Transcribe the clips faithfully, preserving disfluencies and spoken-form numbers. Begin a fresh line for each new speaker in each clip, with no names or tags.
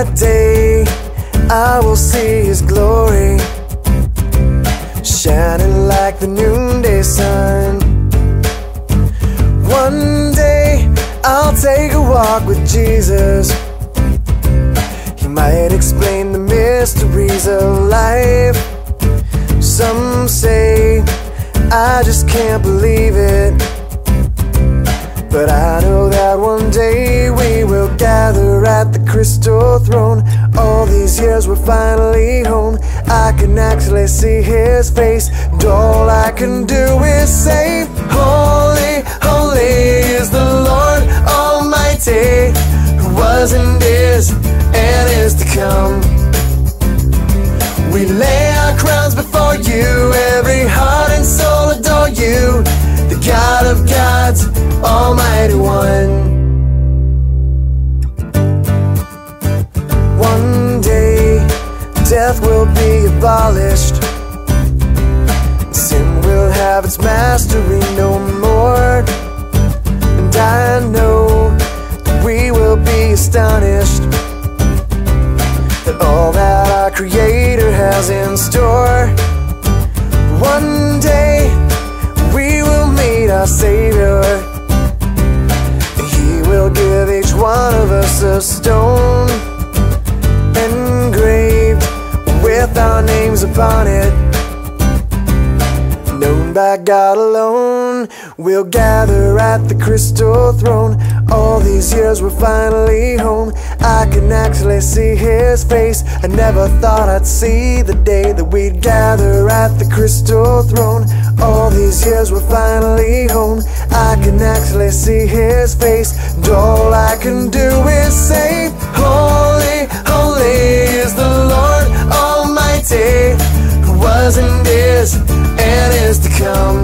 that day I will see His glory, shining like the noonday sun. One day I'll take a walk with Jesus. He might explain the mysteries of life. Some say I just can't believe it, but I know that one day we will gather at the crystal throne. All these years we're finally home. I can actually see His face, and all I can do is say, holy, holy is the Lord Almighty, who was and is and is to come. We lay our crowns before You, every heart and soul adore You, the God of gods, Almighty One. One day death will be abolished, sin will have its mastery no more, and I know that we will be astonished at all that our Creator has in store. One day we will meet our Savior, and He will give each one of us a stone engraved with our names upon it, known by God alone. We'll gather at the crystal throne. All these years we're finally home. I can actually see His face. I never thought I'd see the day that we'd gather at the crystal throne. All these years we're finally home. I can actually see His face, and all I can do is say, holy, holy is the Lord Almighty, who was and is and is to come.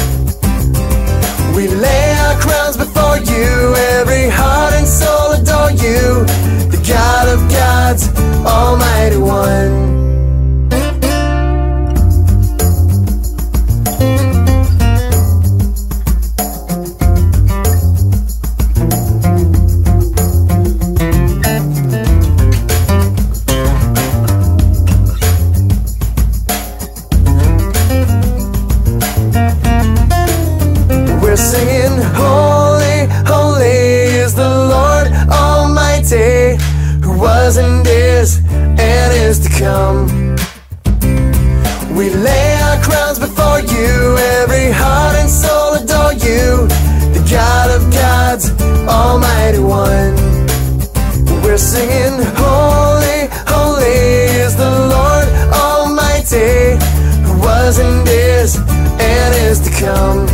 We lay our crowns before You, every heart and soul adore You, the God of gods, Almighty One. We're singing, holy, holy is the Lord Almighty, who was and is and is to come. We lay our crowns before You, every heart and soul adore You, the God of gods, Almighty One. We're singing, holy, holy is the Lord Almighty, who was and is and is to come.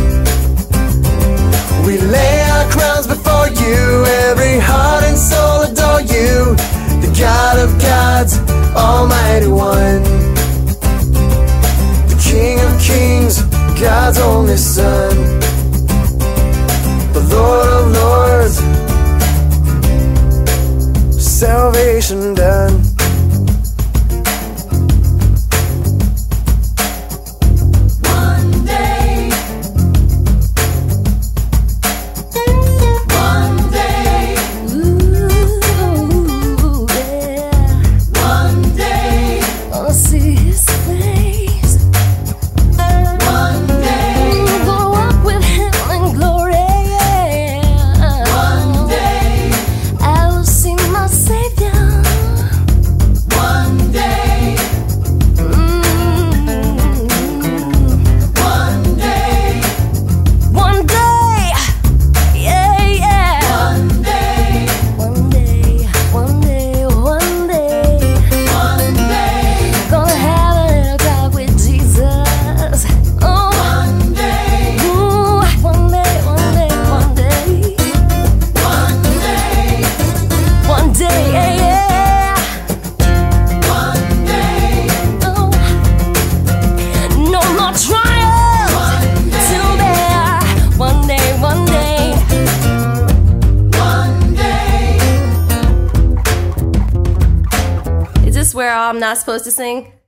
We lay our crowns before You, every heart and soul adore You, the God of gods, Almighty One. The King of kings, God's only Son, the Lord of lords, salvation done.
Where I'm not supposed to sing?